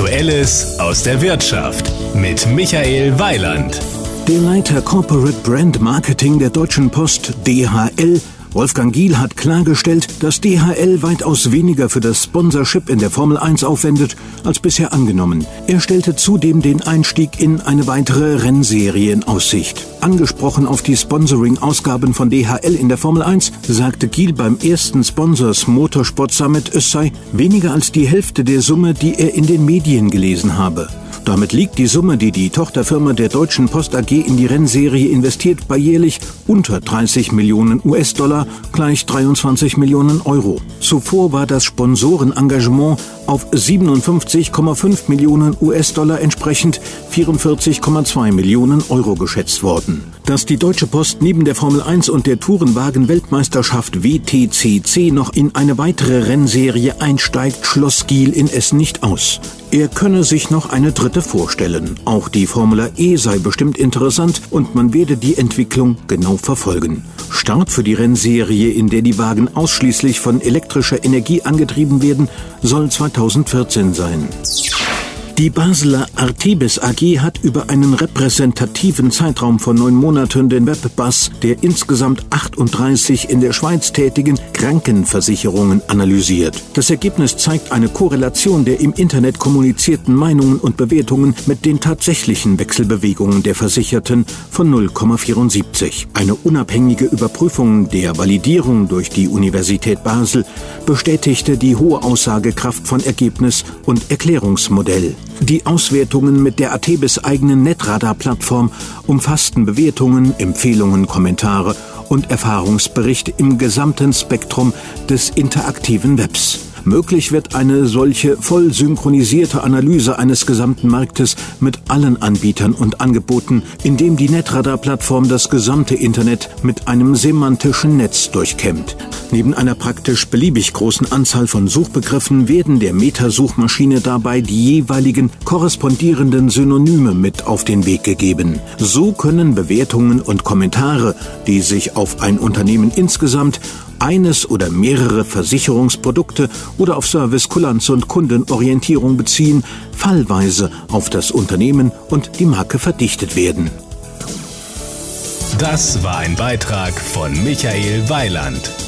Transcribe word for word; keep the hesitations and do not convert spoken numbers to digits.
Aktuelles aus der Wirtschaft mit Michael Weiland. Der Leiter Corporate Brand Marketing der Deutschen Post, D H L, Wolfgang Giel, hat klargestellt, dass D H L weitaus weniger für das Sponsorship in der Formel eins aufwendet, als bisher angenommen. Er stellte zudem den Einstieg in eine weitere Rennserie in Aussicht. Angesprochen auf die Sponsoring-Ausgaben von D H L in der Formel eins, sagte Giel beim ersten Sponsors Motorsport Summit, es sei weniger als die Hälfte der Summe, die er in den Medien gelesen habe. Damit liegt die Summe, die die Tochterfirma der Deutschen Post A G in die Rennserie investiert, bei jährlich unter dreißig Millionen U S-Dollar, gleich dreiundzwanzig Millionen Euro. Zuvor war das Sponsorenengagement auf siebenundfünfzig Komma fünf Millionen U S-Dollar, entsprechend vierundvierzig Komma zwei Millionen Euro geschätzt worden. Dass die Deutsche Post neben der Formel eins und der Tourenwagen-Weltmeisterschaft W T C C noch in eine weitere Rennserie einsteigt, schloss Giel in Essen nicht aus. Er könne sich noch eine dritte vorstellen. Auch die Formula E sei bestimmt interessant und man werde die Entwicklung genau verfolgen. Start für die Rennserie, in der die Wagen ausschließlich von elektrischer Energie angetrieben werden, soll zweitausendvierzehn sein. Die Basler Artebis A G hat über einen repräsentativen Zeitraum von neun Monaten den Webbuzz der insgesamt achtunddreißig in der Schweiz tätigen Krankenversicherungen analysiert. Das Ergebnis zeigt eine Korrelation der im Internet kommunizierten Meinungen und Bewertungen mit den tatsächlichen Wechselbewegungen der Versicherten von null Komma vierundsiebzig. Eine unabhängige Überprüfung der Validierung durch die Universität Basel bestätigte die hohe Aussagekraft von Ergebnis und Erklärungsmodell. Die Auswertungen mit der Artebis eigenen Netradar-Plattform umfassten Bewertungen, Empfehlungen, Kommentare und Erfahrungsberichte im gesamten Spektrum des interaktiven Webs. Möglich wird eine solche voll synchronisierte Analyse eines gesamten Marktes mit allen Anbietern und Angeboten, indem die Netradar-Plattform das gesamte Internet mit einem semantischen Netz durchkämmt. Neben einer praktisch beliebig großen Anzahl von Suchbegriffen werden der Metasuchmaschine dabei die jeweiligen korrespondierenden Synonyme mit auf den Weg gegeben. So können Bewertungen und Kommentare, die sich auf ein Unternehmen insgesamt, eines oder mehrere Versicherungsprodukte oder auf Service, Kulanz und Kundenorientierung beziehen, fallweise auf das Unternehmen und die Marke verdichtet werden. Das war ein Beitrag von Michael Weiland.